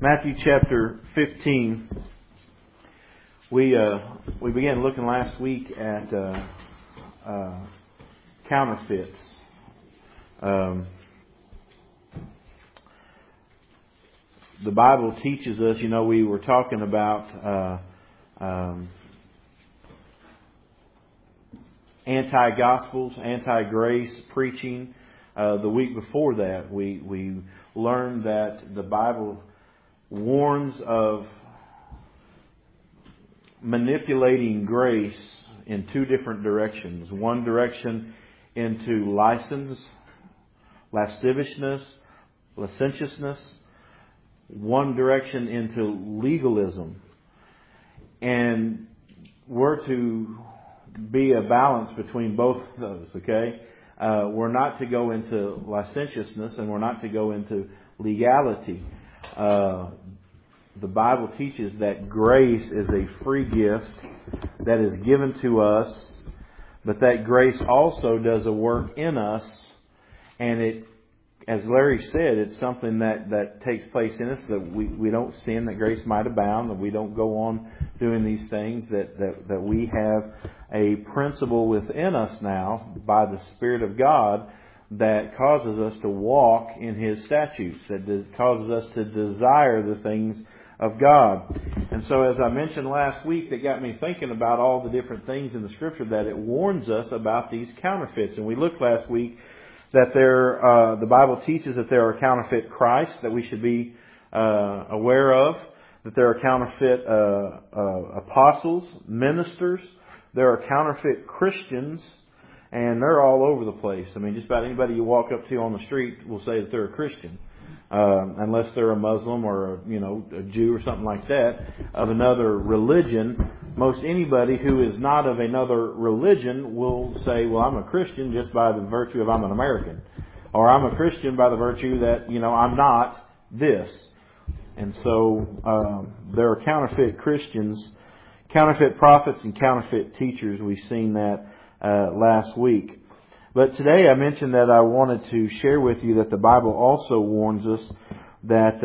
Matthew chapter 15. We began looking last week at counterfeits. The Bible teaches us, we were talking about anti-gospels, anti-grace preaching. The week before that, we learned that the Bible warns of manipulating grace in two different directions. One direction into license, lasciviousness, licentiousness. One direction into legalism. And we're to be a balance between both of those, okay? We're not to go into licentiousness and we're not to go into legality. The Bible teaches that grace is a free gift that is given to us, but that grace also does a work in us, and it, as Larry said, it's something that takes place in us, that we don't sin, that grace might abound, that we don't go on doing these things, that we have a principle within us now by the Spirit of God that causes us to walk in His statutes, that causes us to desire the things of God. And so, as I mentioned last week, that got me thinking about all the different things in the Scripture that it warns us about these counterfeits. And we looked last week that the Bible teaches that there are counterfeit Christs that we should be aware of, that there are counterfeit apostles, ministers, there are counterfeit Christians, and they're all over the place. I mean, just about anybody you walk up to on the street will say that they're a Christian. Unless they're a Muslim or a Jew or something like that of another religion. Most anybody who is not of another religion will say, well, I'm a Christian just by the virtue of I'm an American. Or I'm a Christian by the virtue that, I'm not this. And so there are counterfeit Christians, counterfeit prophets, and counterfeit teachers. We've seen that last week. But today I mentioned that I wanted to share with you that the Bible also warns us that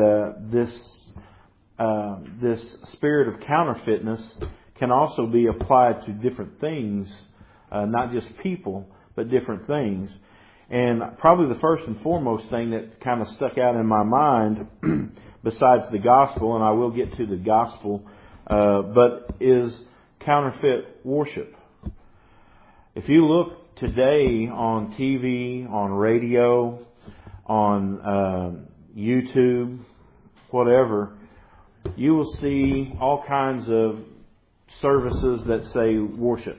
this spirit of counterfeitness can also be applied to different things, not just people, but different things. And probably the first and foremost thing that kind of stuck out in my mind, besides the gospel, and I will get to the gospel, but is counterfeit worship. If you look today on TV, on radio, on YouTube, whatever, you will see all kinds of services that say worship,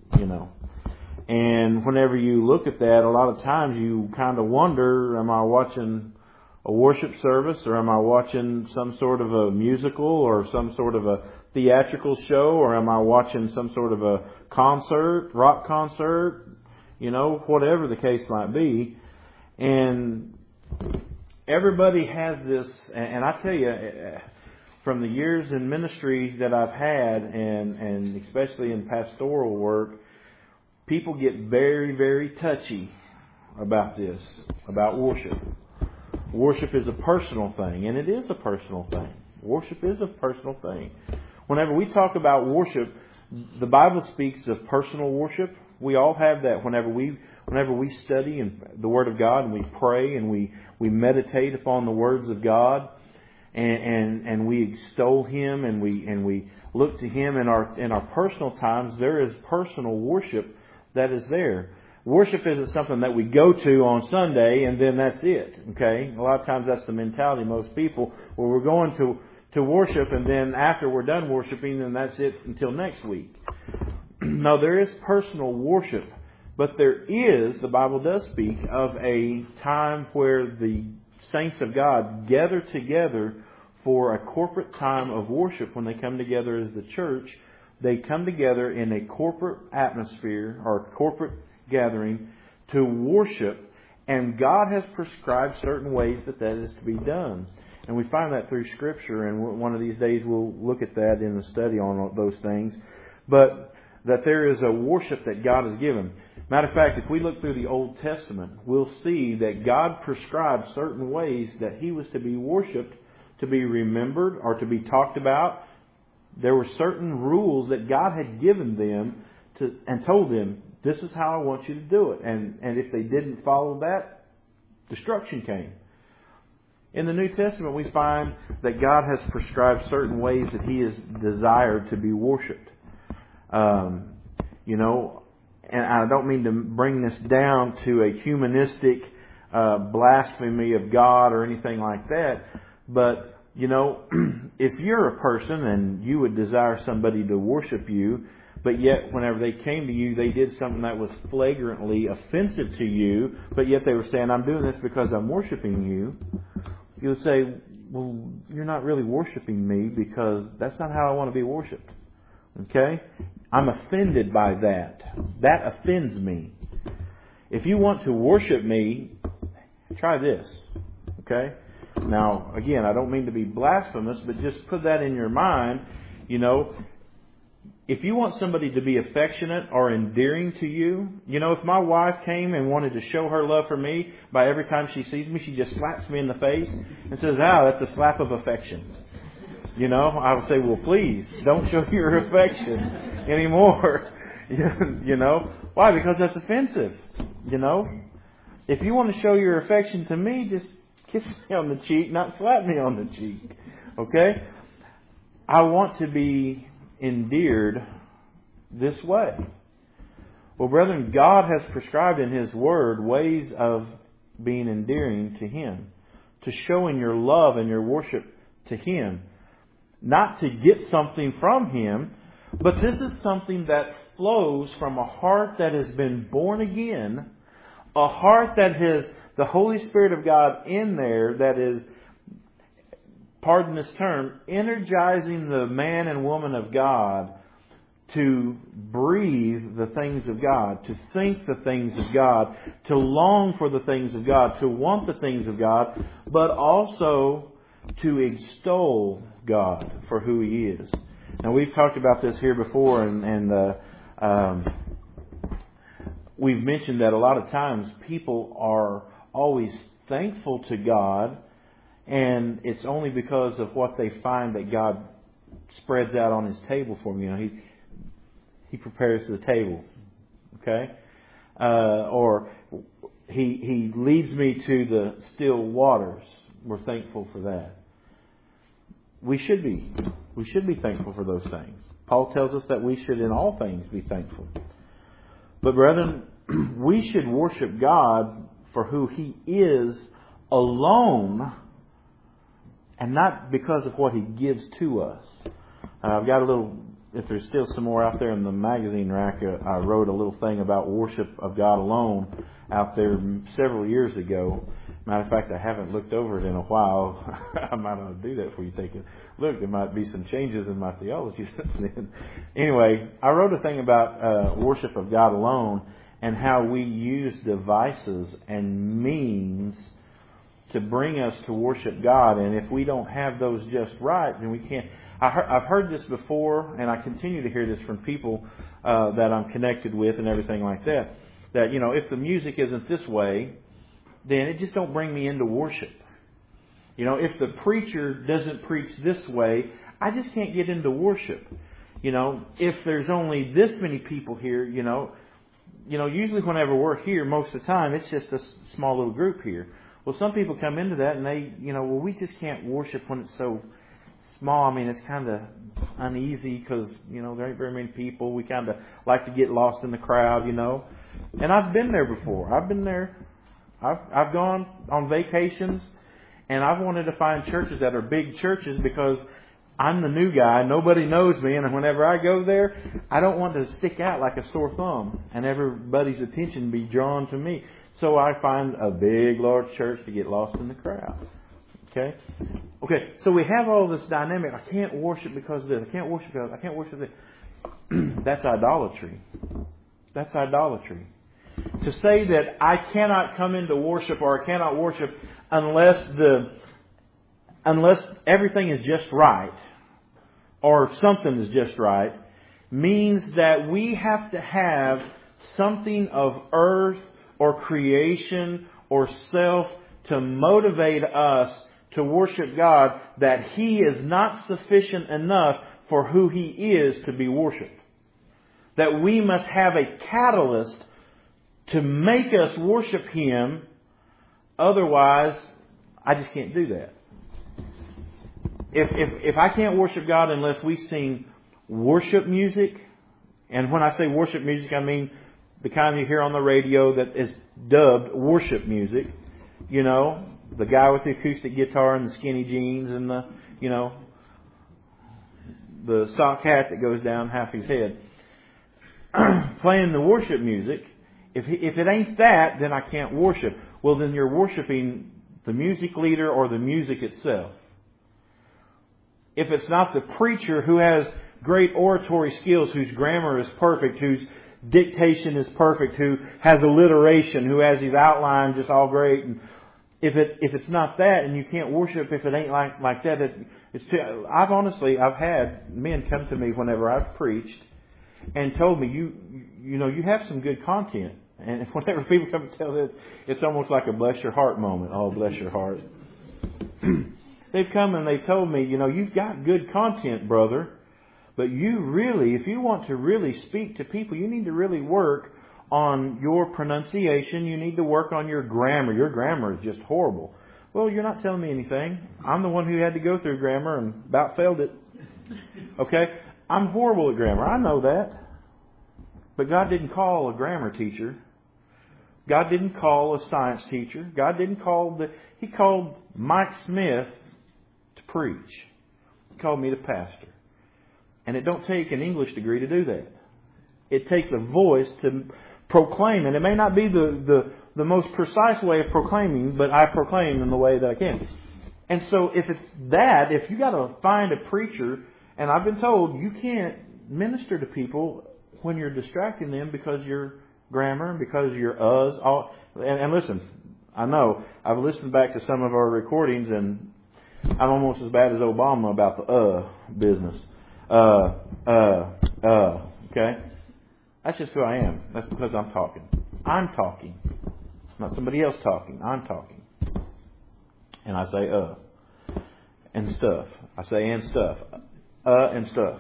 And whenever you look at that, a lot of times you kind of wonder, am I watching a worship service, or am I watching some sort of a musical or some sort of a theatrical show, or am I watching some sort of a concert, rock concert, whatever the case might be. And everybody has this, and I tell you, from the years in ministry that I've had, and especially in pastoral work, people get very, very touchy about this, about worship. Worship is a personal thing, and it is a personal thing. Worship is a personal thing. Whenever we talk about worship, the Bible speaks of personal worship. We all have that whenever we study in the Word of God, and we pray and we meditate upon the words of God, and we extol Him and we look to Him in our personal times. There is personal worship that is there. Worship isn't something that we go to on Sunday and then that's it. Okay, a lot of times that's the mentality of most people, where we're going to worship, and then after we're done worshiping, then that's it until next week. No, there is personal worship, but there is, the Bible does speak of a time where the saints of God gather together for a corporate time of worship. When they come together as the church, they come together in a corporate atmosphere or corporate gathering to worship, and God has prescribed certain ways that is to be done. And we find that through Scripture, and one of these days we'll look at that in the study on those things. But that there is a worship that God has given. Matter of fact, if we look through the Old Testament, we'll see that God prescribed certain ways that He was to be worshipped to be remembered or to be talked about. There were certain rules that God had given them and told them, this is how I want you to do it. And if they didn't follow that, destruction came. In the New Testament, we find that God has prescribed certain ways that He is desired to be worshipped. And I don't mean to bring this down to a humanistic blasphemy of God or anything like that, but, if you're a person and you would desire somebody to worship you, but yet whenever they came to you, they did something that was flagrantly offensive to you, but yet they were saying, I'm doing this because I'm worshiping you, you would say, well, you're not really worshiping me because that's not how I want to be worshipped. Okay? I'm offended by that. That offends me. If you want to worship me, try this. Okay? Now, again, I don't mean to be blasphemous, but just put that in your mind. If you want somebody to be affectionate or endearing to you, if my wife came and wanted to show her love for me by every time she sees me, she just slaps me in the face and says, that's a slap of affection. I would say, well, please, don't show your affection anymore. Why? Because that's offensive. If you want to show your affection to me, just kiss me on the cheek, not slap me on the cheek. Okay? I want to be endeared this way. Well, brethren, God has prescribed in His Word ways of being endearing to Him, to showing your love and your worship to Him. Not to get something from Him, but this is something that flows from a heart that has been born again, a heart that has the Holy Spirit of God in there that is, pardon this term, energizing the man and woman of God to breathe the things of God, to think the things of God, to long for the things of God, to want the things of God, but also to extol God for who He is. Now, we've talked about this here before, and we've mentioned that a lot of times people are always thankful to God, and it's only because of what they find that God spreads out on His table for them. He prepares the table, okay? Or He leads me to the still waters. We're thankful for that. We should be thankful for those things. Paul tells us that we should in all things be thankful. But brethren, we should worship God for who He is alone, and not because of what He gives to us. I've got a little, if there's still some more out there in the magazine rack, I wrote a little thing about worship of God alone out there several years ago. Matter of fact, I haven't looked over it in a while. I might not do that for you. Take a look. There might be some changes in my theology since then. Anyway, I wrote a thing about worship of God alone and how we use devices and means to bring us to worship God. And if we don't have those just right, then we can't. I've heard this before, and I continue to hear this from people that I'm connected with and everything like that. That, if the music isn't this way, then it just don't bring me into worship. If the preacher doesn't preach this way, I just can't get into worship. If there's only this many people here, usually whenever we're here, most of the time, it's just a small little group here. Well, some people come into that and they, we just can't worship when it's so small. I mean, it's kind of uneasy because, there ain't very many people. We kind of like to get lost in the crowd, And I've been there before. I've been there. I've gone on vacations, and I've wanted to find churches that are big churches because I'm the new guy. Nobody knows me, and whenever I go there, I don't want to stick out like a sore thumb and everybody's attention be drawn to me. So I find a big, large church to get lost in the crowd. Okay, so we have all this dynamic. I can't worship because of this. I can't worship because I can't worship this. That's idolatry. That's idolatry. To say that I cannot come into worship or I cannot worship unless everything is just right or something is just right means that we have to have something of earth or creation or self to motivate us to worship God that He is not sufficient enough for who He is to be worshipped. That we must have a catalyst to make us worship Him. Otherwise, I just can't do that. If I can't worship God unless we sing worship music, and when I say worship music, I mean the kind you hear on the radio that is dubbed worship music. You know, the guy with the acoustic guitar and the skinny jeans and the sock hat that goes down half his head. Playing the worship music. If it ain't that, then I can't worship. Well, then you're worshiping the music leader or the music itself. If it's not the preacher who has great oratory skills, whose grammar is perfect, whose dictation is perfect, who has alliteration, who has his outline just all great, and if it's not that, and you can't worship if it ain't like that, I've had men come to me whenever I've preached and told me, you have some good content. And whenever people come and tell this, it's almost like a bless your heart moment. Oh, bless your heart. They've come and they've told me, you've got good content, brother. But if you want to really speak to people, you need to really work on your pronunciation. You need to work on your grammar. Your grammar is just horrible. Well, you're not telling me anything. I'm the one who had to go through grammar and about failed it. Okay? I'm horrible at grammar. I know that. But God didn't call a grammar teacher. God didn't call a science teacher. God didn't call He called Mike Smith to preach. He called me to pastor. And it don't take an English degree to do that. It takes a voice to proclaim. And it may not be the most precise way of proclaiming, but I proclaim in the way that I can. And so if it's that, if you got to find a preacher, and I've been told you can't minister to people when you're distracting them because your grammar, because your uhs. And listen, I know, I've listened back to some of our recordings and I'm almost as bad as Obama about the business. Okay? That's just who I am. That's because I'm talking. I'm talking. Not somebody else talking. I'm talking. And I say and stuff. I say and stuff. And stuff.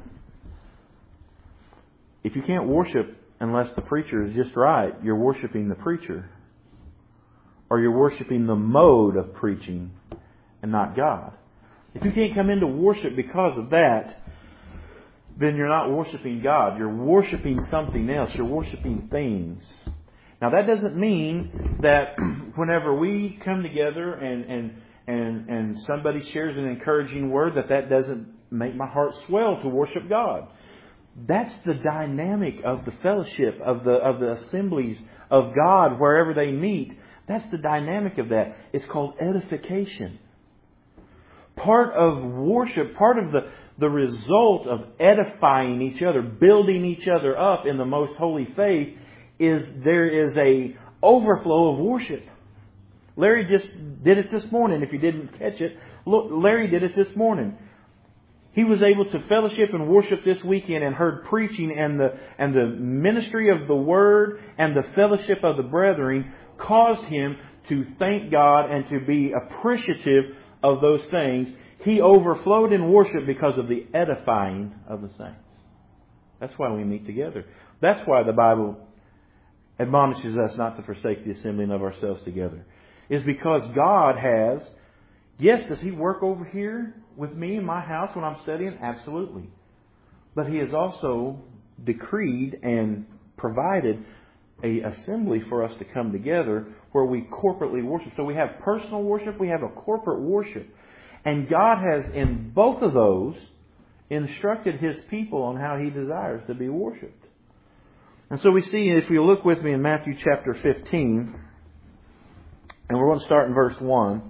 If you can't worship unless the preacher is just right, you're worshiping the preacher. Or you're worshiping the mode of preaching and not God. If you can't come into worship because of that, then you're not worshiping God. You're worshiping something else. You're worshiping things. Now that doesn't mean that whenever we come together and somebody shares an encouraging word that doesn't make my heart swell to worship God. That's the dynamic of the fellowship, of the assemblies of God wherever they meet. That's the dynamic of that. It's called edification. Part of worship, part of the result of edifying each other, building each other up in the most holy faith, is there is a overflow of worship. Larry just did it this morning. If you didn't catch it, look, Larry did it this morning. He was able to fellowship and worship this weekend and heard preaching, and the ministry of the Word and the fellowship of the brethren caused him to thank God and to be appreciative of those things. He overflowed in worship because of the edifying of the saints. That's why we meet together. That's why the Bible admonishes us not to forsake the assembling of ourselves together. Is because God has, yes, does He work over here with me in my house when I'm studying? Absolutely. But He has also decreed and provided an assembly for us to come together where we corporately worship. So we have personal worship, we have a corporate worship. And God has, in both of those, instructed His people on how He desires to be worshipped. And so we see, if you look with me in Matthew chapter 15, and we're going to start in verse 1.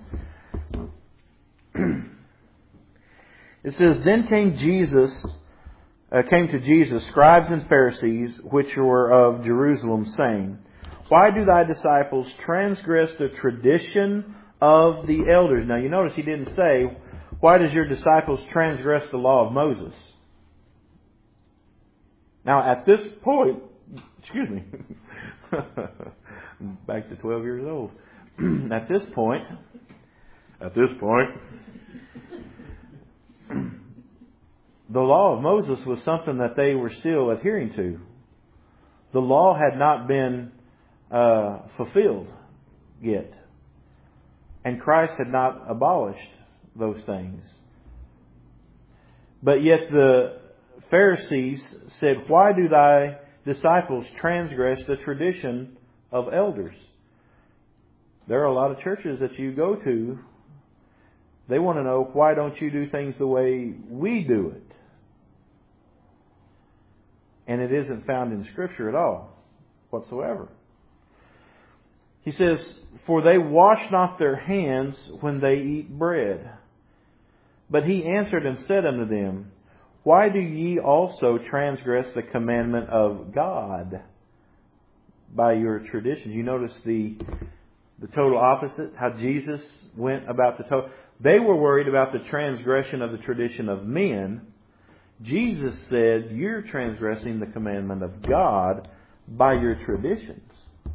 It says, Then came to Jesus scribes and Pharisees, which were of Jerusalem, saying, Why do thy disciples transgress the tradition of the elders? Now you notice He didn't say, Why does your disciples transgress the law of Moses? Now at this point, excuse me, back to 12 years old. At this point, at this point. The law of Moses was something that they were still adhering to. The law had not been fulfilled yet. And Christ had not abolished those things. But yet the Pharisees said, "Why do thy disciples transgress the tradition of elders?" There are a lot of churches that you go to. They want to know, why don't you do things the way we do it? And it isn't found in Scripture at all, whatsoever. He says, "For they wash not their hands when they eat bread." But he answered and said unto them, "Why do ye also transgress the commandment of God by your traditions?" You notice the total opposite, how Jesus went about the total. They were worried about the transgression of the tradition of men. Jesus said, "You're transgressing the commandment of God by your traditions."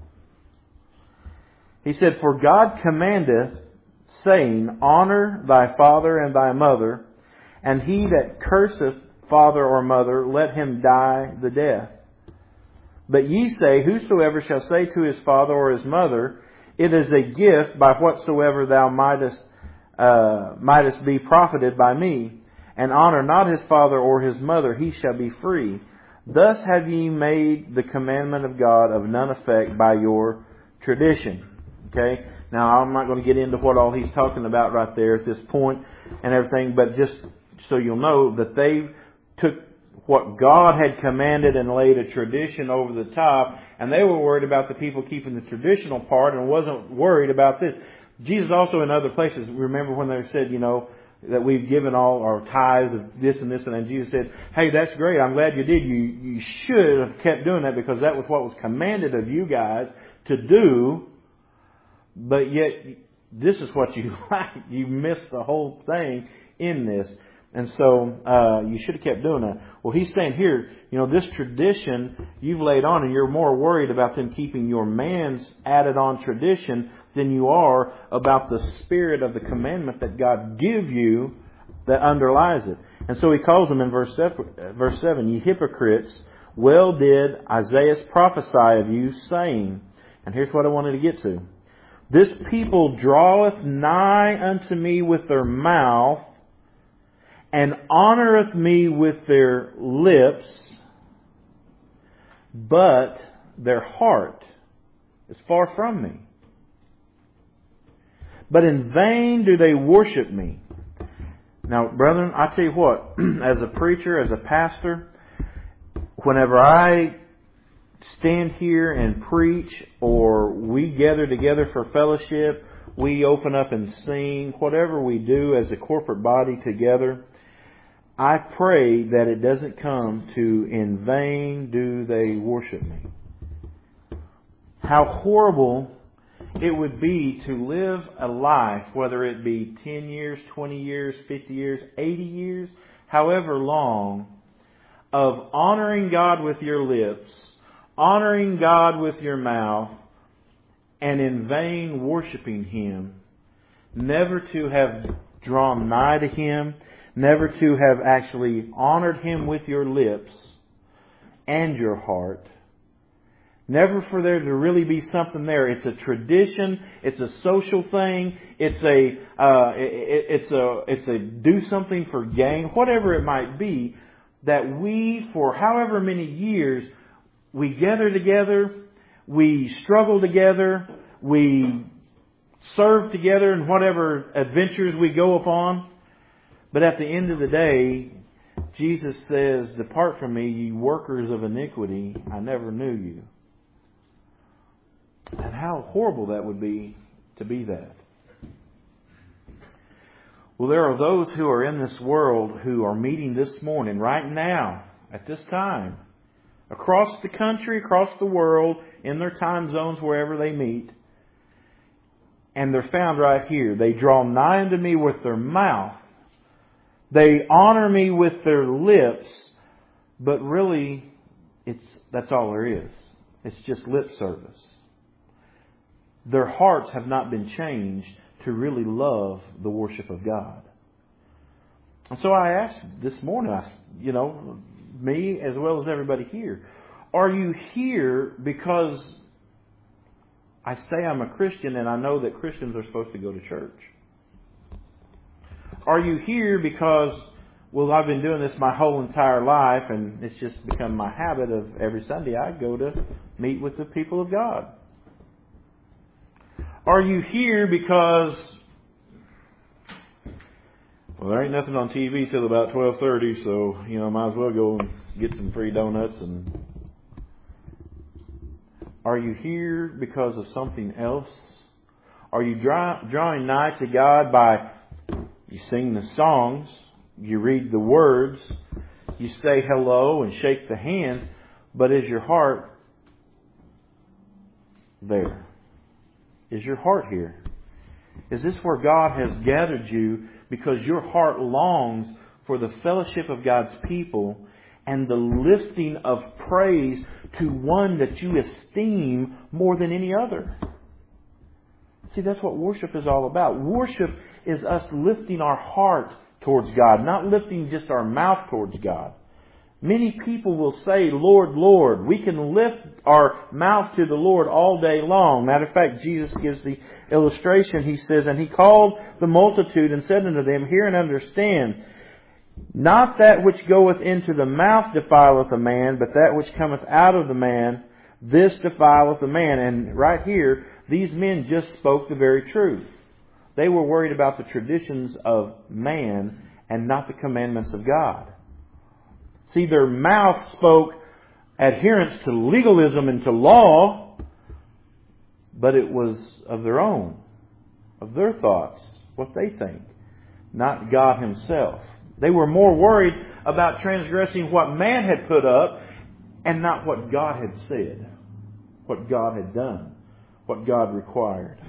He said, "For God commandeth, saying, Honor thy father and thy mother, and he that curseth father or mother, let him die the death. But ye say, Whosoever shall say to his father or his mother, It is a gift by whatsoever thou mightest be profited by me, and honor not his father or his mother, he shall be free. Thus have ye made the commandment of God of none effect by your tradition." Okay? Now, I'm not going to get into what all he's talking about right there at this point and everything, but just so you'll know that they took what God had commanded and laid a tradition over the top, and they were worried about the people keeping the traditional part and wasn't worried about this. Jesus also in other places, remember when they said, that we've given all our tithes of this and this, and Jesus said, "Hey, that's great. I'm glad you did. You should have kept doing that because that was what was commanded of you guys to do. But yet, this is what you like. You missed the whole thing in this. And so, you should have kept doing that." Well, he's saying here, this tradition you've laid on, and you're more worried about them keeping your man's added on tradition than you are about the spirit of the commandment that God give you that underlies it. And so he calls them in verse 7, "Ye hypocrites, well did Isaiah prophesy of you, saying," and here's what I wanted to get to, "This people draweth nigh unto me with their mouth, and honoreth me with their lips, but their heart is far from me. But in vain do they worship me." Now, brethren, I tell you what, as a preacher, as a pastor, whenever I stand here and preach, or we gather together for fellowship, we open up and sing, whatever we do as a corporate body together, I pray that it doesn't come to "in vain do they worship me." How horrible it would be to live a life, whether it be 10 years, 20 years, 50 years, 80 years, however long, of honoring God with your lips, honoring God with your mouth, and in vain worshiping Him. Never to have drawn nigh to Him, never to have actually honored Him with your lips and your heart. Never for there to really be something there. It's a tradition. It's a social thing. It's a do something for gain, whatever it might be. That we, for however many years, we gather together, we struggle together, we serve together in whatever adventures we go upon. But at the end of the day, Jesus says, "Depart from me, ye workers of iniquity. I never knew you." And how horrible that would be to be that. Well, there are those who are in this world who are meeting this morning, right now, at this time, across the country, across the world, in their time zones, wherever they meet. And they're found right here. They draw nigh unto me with their mouth. They honor me with their lips. But really, that's all there is. It's just lip service. Their hearts have not been changed to to really love the worship of God. And so I asked this morning, me as well as everybody here, are you here because I say I'm a Christian and I know that Christians are supposed to go to church? Are you here because, well, I've been doing this my whole entire life and it's just become my habit of every Sunday I go to meet with the people of God? Are you here because, well, there ain't nothing on TV till about 12:30, so, might as well go and get some free donuts. And are you here because of something else? Are you drawing nigh to God by, you sing the songs, you read the words, you say hello and shake the hands, but is your heart there? Is your heart here? Is this where God has gathered you because your heart longs for the fellowship of God's people and the lifting of praise to one that you esteem more than any other? See, that's what worship is all about. Worship is us lifting our heart towards God, not lifting just our mouth towards God. Many people will say, Lord, Lord. We can lift our mouth to the Lord all day long. Matter of fact, Jesus gives the illustration. He says, and He called the multitude and said unto them, hear and understand, not that which goeth into the mouth defileth a man, but that which cometh out of the man, this defileth a man. And right here, these men just spoke the very truth. They were worried about the traditions of man and not the commandments of God. See, their mouth spoke adherence to legalism and to law, but it was of their own, of their thoughts, what they think, not God Himself. They were more worried about transgressing what man had put up and not what God had said, what God had done, what God required.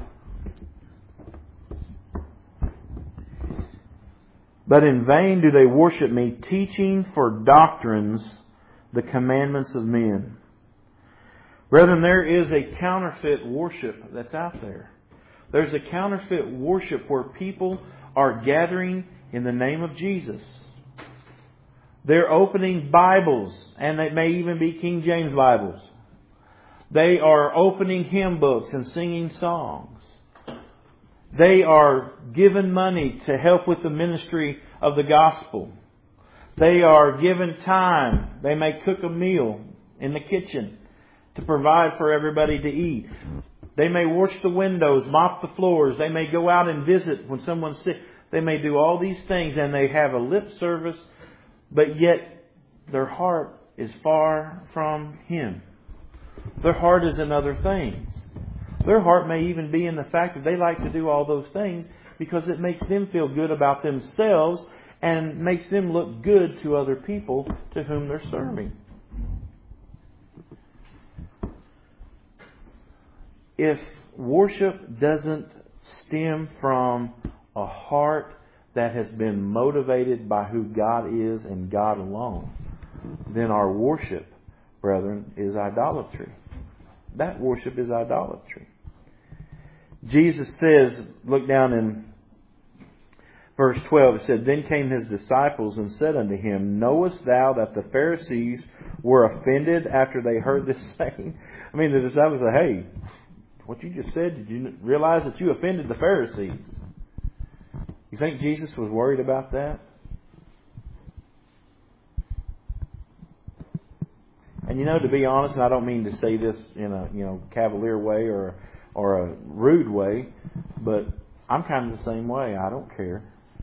But in vain do they worship me, teaching for doctrines the commandments of men. Brethren, there is a counterfeit worship that's out there. There's a counterfeit worship where people are gathering in the name of Jesus. They're opening Bibles, and they may even be King James Bibles. They are opening hymn books and singing songs. They are given money to help with the ministry of the gospel. They are given time. They may cook a meal in the kitchen to provide for everybody to eat. They may wash the windows, mop the floors. They may go out and visit when someone's sick. They may do all these things, and they have a lip service, but yet their heart is far from Him. Their heart is in other things. Their heart may even be in the fact that they like to do all those things because it makes them feel good about themselves and makes them look good to other people to whom they're serving. If worship doesn't stem from a heart that has been motivated by who God is and God alone, then our worship, brethren, is idolatry. That worship is idolatry. Jesus says, look down in verse 12, it said, Then came His disciples and said unto Him, Knowest thou that the Pharisees were offended after they heard this saying? I mean, the disciples said, hey, what you just said, did you realize that you offended the Pharisees? You think Jesus was worried about that? And to be honest, and I don't mean to say this in a cavalier way or a rude way, but I'm kind of the same way. I don't care.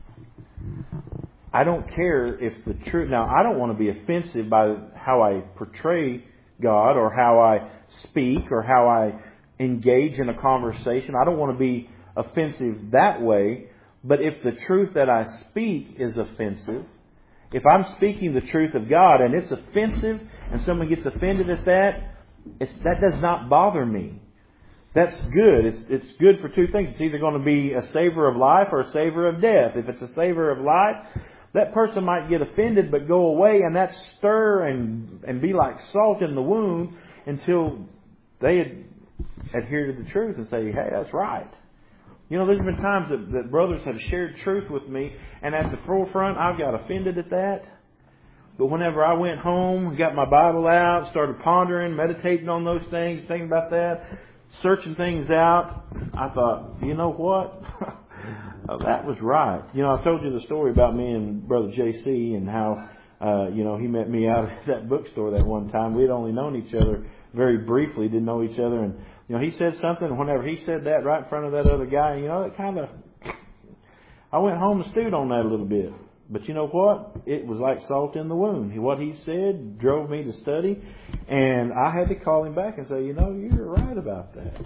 I don't care if the truth... Now, I don't want to be offensive by how I portray God or how I speak or how I engage in a conversation. I don't want to be offensive that way. But if the truth that I speak is offensive, if I'm speaking the truth of God and it's offensive and someone gets offended at that, that does not bother me. That's good. It's good for two things. It's either going to be a savor of life or a savor of death. If it's a savor of life, that person might get offended but go away, and that stir and be like salt in the wound until they adhere to the truth and say, hey, that's right. You know, there's been times that brothers have shared truth with me, and at the forefront, I've got offended at that. But whenever I went home, got my Bible out, started pondering, meditating on those things, thinking about that, searching things out, I thought, you know what? That was right. You know, I told you the story about me and Brother J.C. and how, he met me out at that bookstore that one time. We had only known each other very briefly, didn't know each other, and he said something, and whenever he said that right in front of that other guy, it kind of, I went home and stewed on that a little bit. But you know what? It was like salt in the wound. What he said drove me to study, and I had to call him back and say, you're right about that.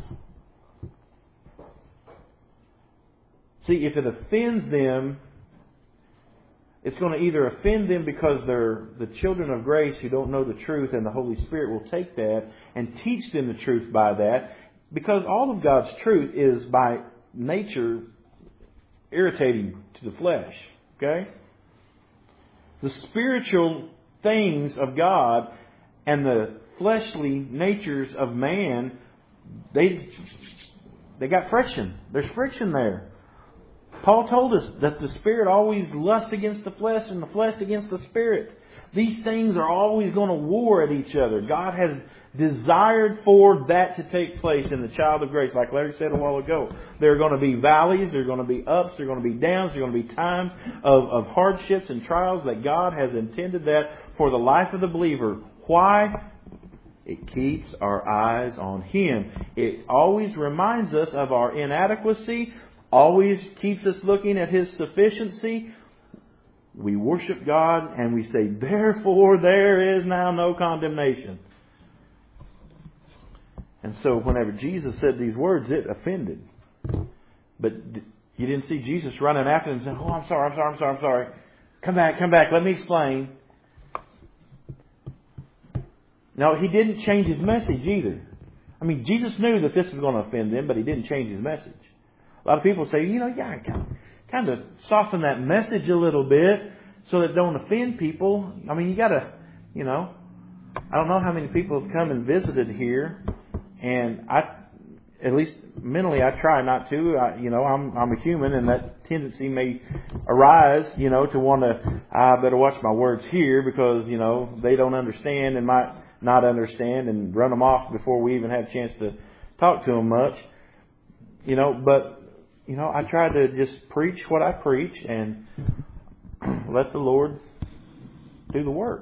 See, if it offends them, it's going to either offend them because they're the children of grace who don't know the truth, and the Holy Spirit will take that and teach them the truth by that, because all of God's truth is by nature irritating to the flesh. Okay? The spiritual things of God and the fleshly natures of man, they got friction. There's friction there. Paul told us that the Spirit always lusts against the flesh and the flesh against the Spirit. These things are always going to war at each other. God has desired for that to take place in the child of grace. Like Larry said a while ago, there are going to be valleys, there are going to be ups, there are going to be downs, there are going to be times of hardships and trials that God has intended that for the life of the believer. Why? It keeps our eyes on Him. It always reminds us of our inadequacy, always keeps us looking at His sufficiency. We worship God and we say, therefore there is now no condemnation. And so whenever Jesus said these words, it offended. But you didn't see Jesus running after them and saying, oh, I'm sorry. Come back, let me explain. No, He didn't change His message either. I mean, Jesus knew that this was going to offend them, but He didn't change His message. A lot of people say, kind of soften that message a little bit so that it don't offend people. I mean, you got to, I don't know how many people have come and visited here, and at least mentally, I try not to. I'm a human, and that tendency may arise, to want to, I better watch my words here because, they don't understand and might not understand, and run them off before we even have a chance to talk to them much. But I try to just preach what I preach and let the Lord do the work.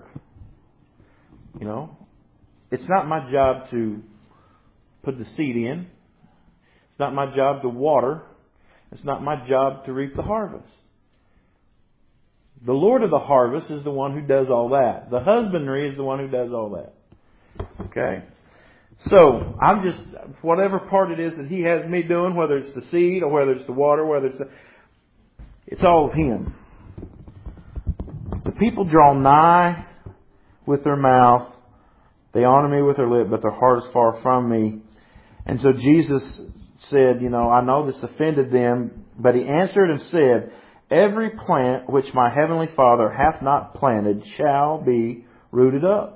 It's not my job to put the seed in. It's not my job to water. It's not my job to reap the harvest. The Lord of the harvest is the one who does all that. The husbandry is the one who does all that. Okay? So, I'm just, whatever part it is that He has me doing, whether it's the seed or whether it's the water, it's all of Him. The people draw nigh with their mouth. They honor me with their lip, but their heart is far from me. And so Jesus said, I know this offended them, but He answered and said, every plant which my heavenly Father hath not planted shall be rooted up.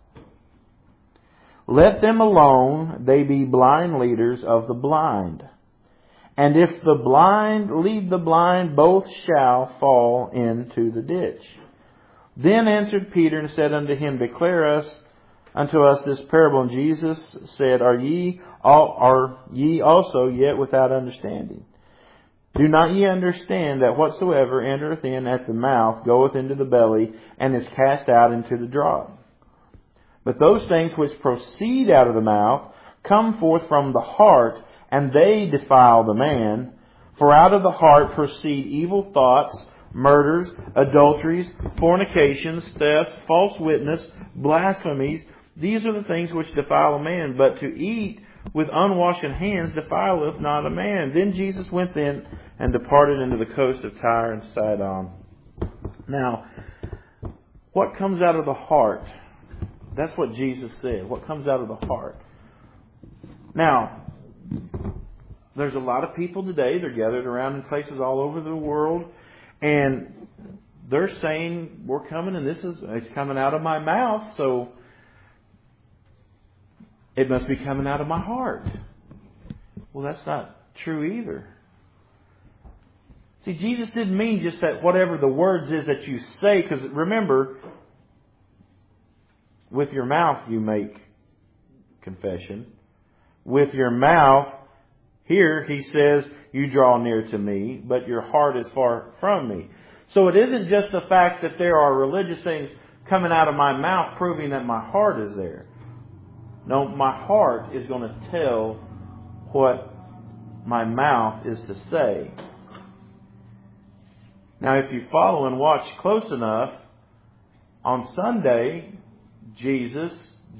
Let them alone, they be blind leaders of the blind. And if the blind lead the blind, both shall fall into the ditch. Then answered Peter and said unto him, declare unto us this parable. And Jesus said, Are ye also yet without understanding? Do not ye understand that whatsoever entereth in at the mouth goeth into the belly, and is cast out into the draught? But those things which proceed out of the mouth come forth from the heart, and they defile the man. For out of the heart proceed evil thoughts, murders, adulteries, fornications, thefts, false witness, blasphemies. These are the things which defile a man. But to eat with unwashen hands defileth not a man. Then Jesus went then and departed into the coast of Tyre and Sidon. Now, what comes out of the heart? That's what Jesus said. What comes out of the heart? Now, there's a lot of people today, they're gathered around in places all over the world, and they're saying, we're coming and it's coming out of my mouth, so it must be coming out of my heart. Well, that's not true either. See, Jesus didn't mean just that whatever the words is that you say, because remember, with your mouth you make confession. With your mouth, here he says, you draw near to me, but your heart is far from me. So it isn't just the fact that there are religious things coming out of my mouth proving that my heart is there. No, my heart is going to tell what my mouth is to say. Now, if you follow and watch close enough, on Sunday, Jesus,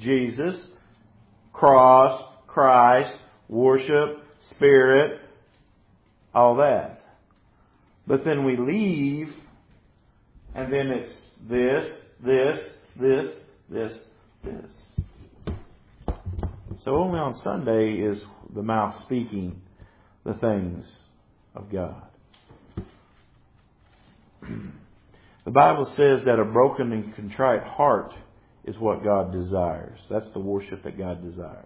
cross, Christ, worship, Spirit, all that. But then we leave, and then it's this. So only on Sunday is the mouth speaking the things of God. The Bible says that a broken and contrite heart is what God desires. That's the worship that God desires.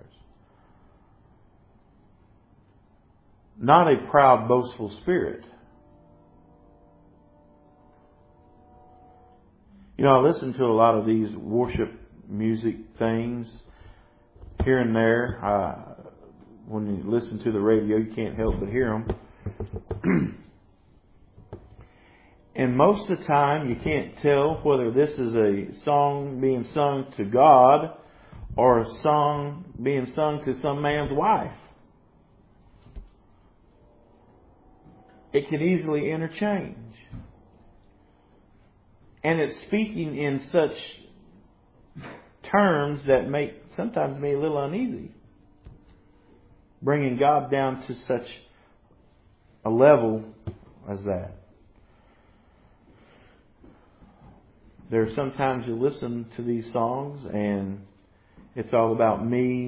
Not a proud, boastful spirit. You know, I listen to a lot of these worship music things here and there. When you listen to the radio, you can't help but hear them. And most of the time, you can't tell whether this is a song being sung to God or a song being sung to some man's wife. It can easily interchange. And it's speaking in such terms that make sometimes me a little uneasy. Bringing God down to such a level as that. There are sometimes you listen to these songs and it's all about me.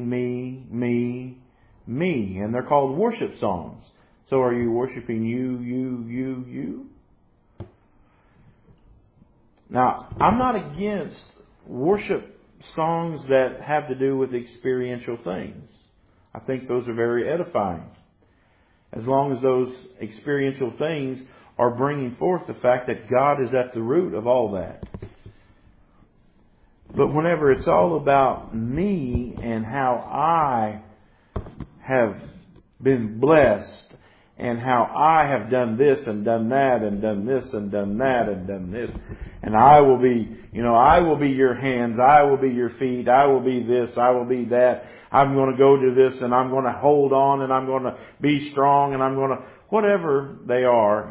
And they're called worship songs. So are you worshiping you? Now, I'm not against worship songs that have to do with experiential things. I think those are very edifying. As long as those experiential things are bringing forth the fact that God is at the root of all that. But whenever it's all about me and how I have been blessed and how I have done this and done that and done this and done that and done this, and I will be your hands, I will be your feet, I will be this, I will be that, I'm going to go to this and I'm going to hold on and I'm going to be strong and I'm going to, whatever they are,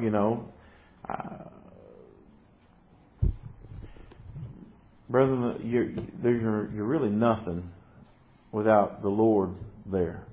Brother, you're really nothing without the Lord there.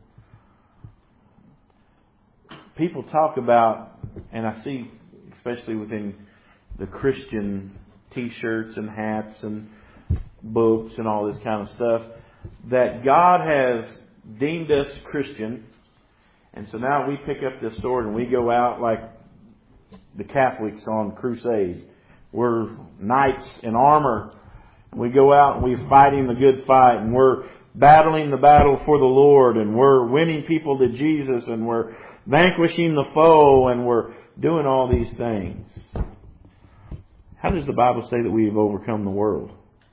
People talk about, and I see, especially within the Christian T-shirts and hats and books and all this kind of stuff, that God has deemed us Christian, and so now we pick up this sword and we go out like the Catholics on crusade. We're knights in armor. We go out and we're fighting the good fight, and we're battling the battle for the Lord, and we're winning people to Jesus, and we're vanquishing the foe, and we're doing all these things. How does the Bible say that we have overcome the world?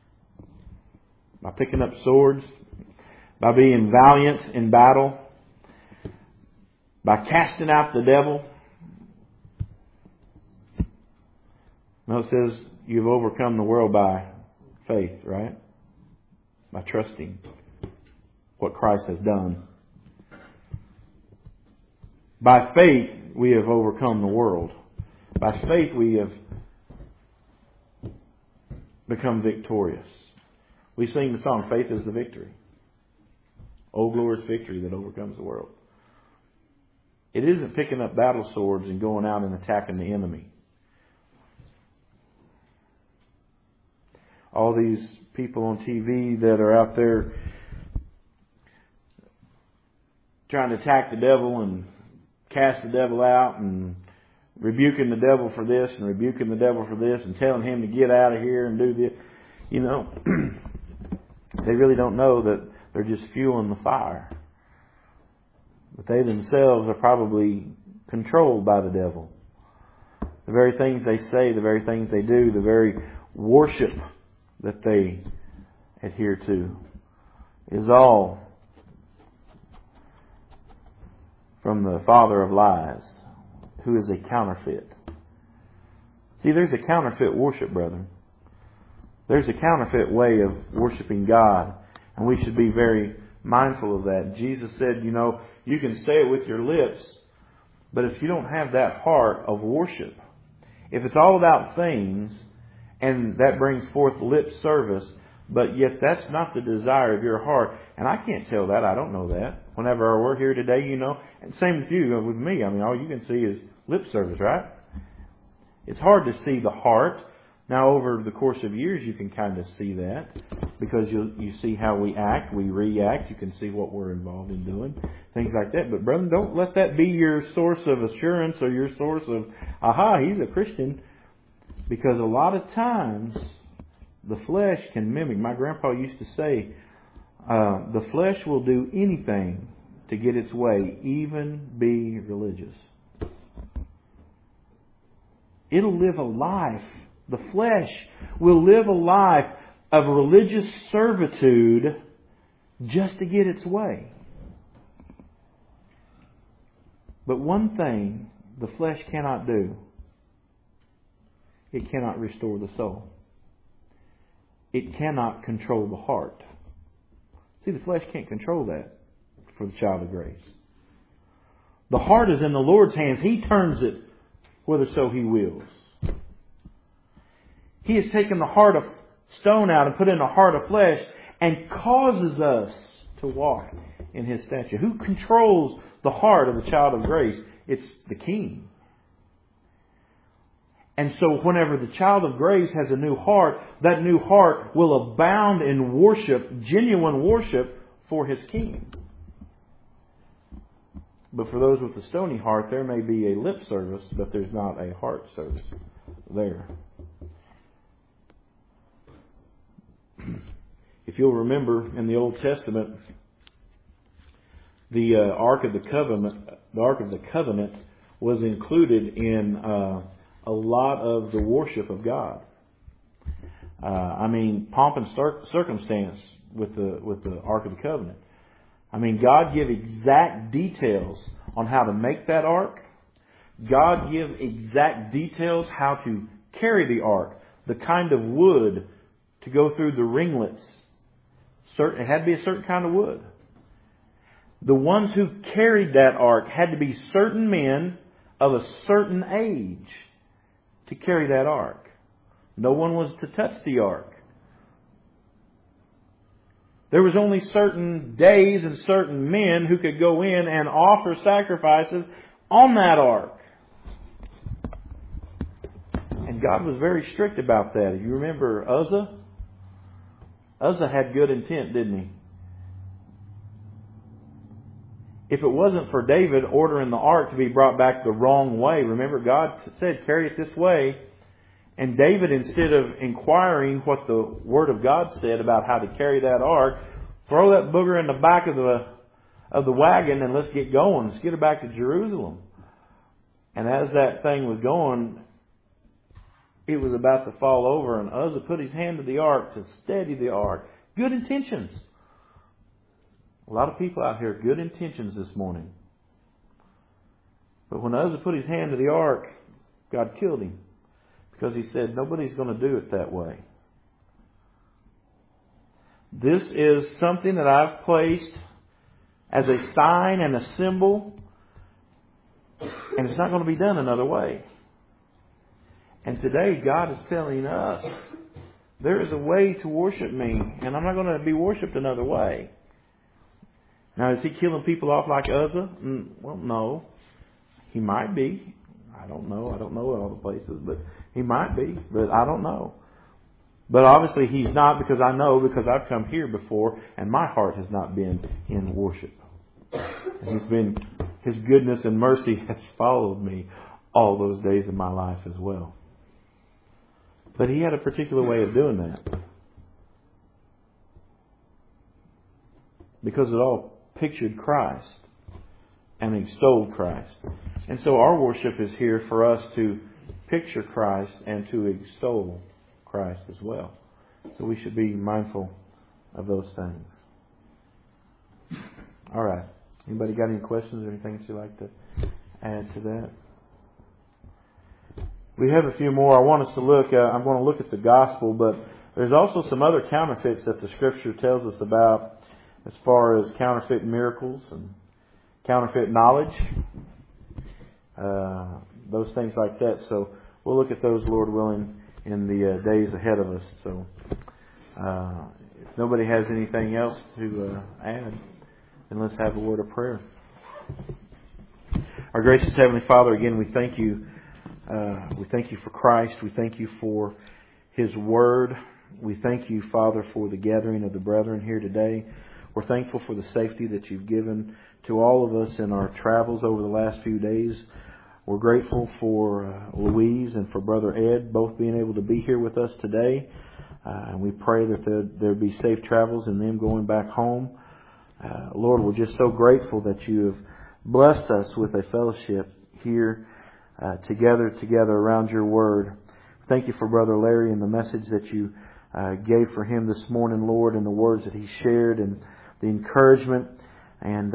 By picking up swords? By being valiant in battle? By casting out the devil? No, it says you've overcome the world by faith, right? By trusting what Christ has done. By faith, we have overcome the world. By faith, we have become victorious. We sing the song, Faith is the Victory. Oh, glorious victory that overcomes the world. It isn't picking up battle swords and going out and attacking the enemy. All these people on TV that are out there trying to attack the devil and cast the devil out and rebuking the devil for this and rebuking the devil for this and telling him to get out of here and do this. They really don't know that they're just fueling the fire. But they themselves are probably controlled by the devil. the very things they say, the very things they do, the very worship that they adhere to is all from the father of lies, who is a counterfeit. See, there's a counterfeit worship, brethren. There's a counterfeit way of worshiping God, and we should be very mindful of that. Jesus said, you can say it with your lips, but if you don't have that heart of worship, if it's all about things, and that brings forth lip service, but yet that's not the desire of your heart, and I can't tell that, I don't know that. Whenever we're here today, and same with you, with me, all you can see is lip service, right? It's hard to see the heart. Now, over the course of years, you can kind of see that because you see how we act, we react. You can see what we're involved in doing, things like that. But, brethren, don't let that be your source of assurance or your source of, he's a Christian. Because a lot of times, the flesh can mimic. My grandpa used to say, the flesh will do anything to get its way, even be religious. It'll live a life. The flesh will live a life of religious servitude just to get its way. But one thing the flesh cannot do, it cannot restore the soul. It cannot control the heart. See, the flesh can't control that for the child of grace. The heart is in the Lord's hands. He turns it whitherso He wills. He has taken the heart of stone out and put in a heart of flesh and causes us to walk in His statute. Who controls the heart of the child of grace? It's the King. And so whenever the child of grace has a new heart, that new heart will abound in worship, genuine worship for His King. But for those with a stony heart, there may be a lip service, but there's not a heart service there. If you'll remember in the Old Testament, the Ark of the Covenant was included in a lot of the worship of God. Pomp and circumstance with the Ark of the Covenant. God gave exact details on how to make that ark. God gave exact details how to carry the ark, the kind of wood to go through the ringlets. It had to be a certain kind of wood. The ones who carried that ark had to be certain men of a certain age to carry that ark. No one was to touch the ark. There was only certain days and certain men who could go in and offer sacrifices on that ark. And God was very strict about that. You remember Uzzah? Uzzah had good intent, didn't he? If it wasn't for David ordering the ark to be brought back the wrong way, remember God said, carry it this way. And David, instead of inquiring what the Word of God said about how to carry that ark, throw that booger in the back of the wagon and let's get going. Let's get it back to Jerusalem. And as that thing was going, it was about to fall over, and Uzzah put his hand to the ark to steady the ark. Good intentions. A lot of people out here, good intentions this morning. But when Uzzah put his hand to the ark, God killed him. Because He said, nobody's going to do it that way. This is something that I've placed as a sign and a symbol, and it's not going to be done another way. And today God is telling us, there is a way to worship me, and I'm not going to be worshipped another way. Now, is He killing people off like Uzzah? Well, no. He might be. I don't know. I don't know all the places, but He might be. But I don't know. But obviously He's not, because I know, because I've come here before, and my heart has not been in worship. And His goodness and mercy has followed me all those days of my life as well. But He had a particular way of doing that. Because it all pictured Christ and extolled Christ. And so our worship is here for us to picture Christ and to extol Christ as well. So we should be mindful of those things. All right. Anybody got any questions or anything that you'd like to add to that? We have a few more. I want us to look. I'm going to look at the gospel, but there's also some other counterfeits that the Scripture tells us about, as far as counterfeit miracles and counterfeit knowledge, those things like that. So we'll look at those, Lord willing, in the days ahead of us. So if nobody has anything else to add, then let's have a word of prayer. Our gracious Heavenly Father, again, we thank you. We thank you for Christ. We thank you for His Word. We thank you, Father, for the gathering of the brethren here today. We're thankful for the safety that you've given to all of us in our travels over the last few days. We're grateful for Louise and for Brother Ed both being able to be here with us today. And we pray that there be safe travels in them going back home. Lord, we're just so grateful that you have blessed us with a fellowship here together around your Word. Thank you for Brother Larry and the message that you gave for him this morning, Lord, and the words that he shared and the encouragement and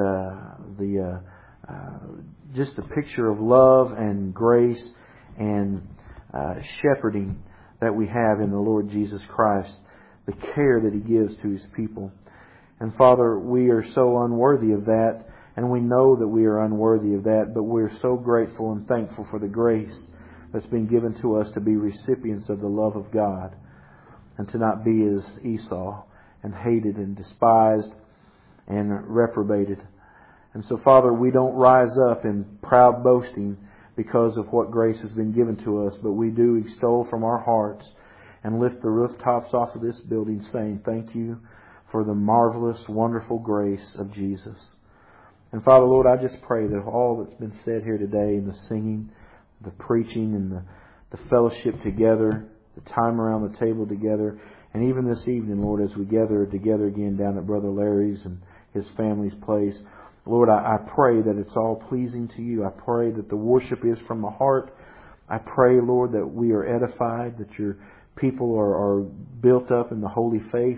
just the picture of love and grace and shepherding that we have in the Lord Jesus Christ, the care that He gives to His people. And Father, we are so unworthy of that, and we know that we are unworthy of that, but we're so grateful and thankful for the grace that's been given to us to be recipients of the love of God and to not be as Esau and hated and despised and reprobated. And so, Father, we don't rise up in proud boasting because of what grace has been given to us, but we do extol from our hearts and lift the rooftops off of this building saying, thank you for the marvelous, wonderful grace of Jesus. And Father, Lord, I just pray that all that's been said here today, in the singing, the preaching, and the fellowship together, the time around the table together, and even this evening, Lord, as we gather together again down at Brother Larry's and his family's place, Lord, I pray that it's all pleasing to you. I pray that the worship is from the heart. I pray, Lord, that we are edified, that your people are built up in the holy faith,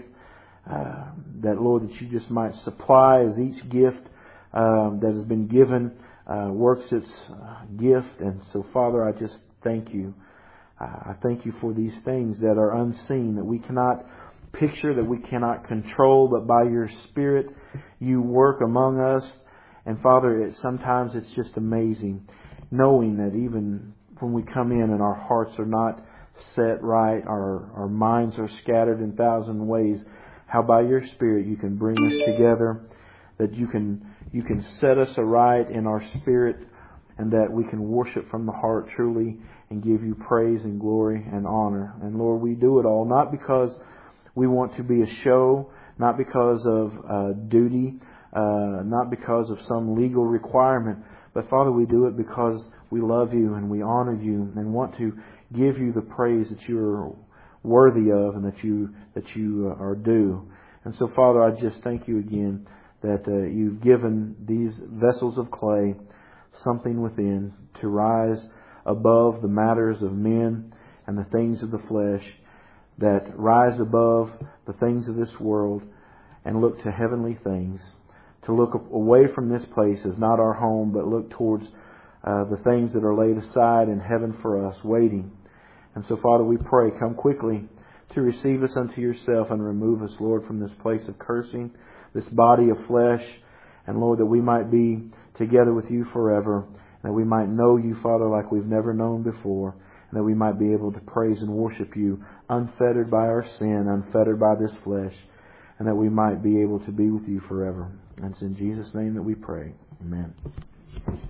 that, Lord, that you just might supply as each gift that has been given works its gift. And so, Father, I just thank you. I thank you for these things that are unseen, that we cannot picture, that we cannot control, but by your Spirit you work among us. And Father, sometimes it's just amazing knowing that even when we come in and our hearts are not set right, our minds are scattered in 1,000 ways, how by your Spirit you can bring us together, that you can set us aright in our spirit, and that we can worship from the heart truly and give you praise and glory and honor. And Lord, we do it all not because we want to be a show, not because of duty, not because of some legal requirement, but Father, we do it because we love you and we honor you and want to give you the praise that you are worthy of and that you are due. And so, Father, I just thank you again that you've given these vessels of clay something within to rise above the matters of men and the things of the flesh, that rise above the things of this world and look to heavenly things, to look away from this place as not our home, but look towards the things that are laid aside in heaven for us, waiting. And so, Father, we pray, come quickly to receive us unto yourself and remove us, Lord, from this place of cursing, this body of flesh, and Lord, that we might be together with you forever, that we might know you, Father, like we've never known before, and that we might be able to praise and worship you unfettered by our sin, unfettered by this flesh, and that we might be able to be with you forever. And it's in Jesus' name that we pray. Amen.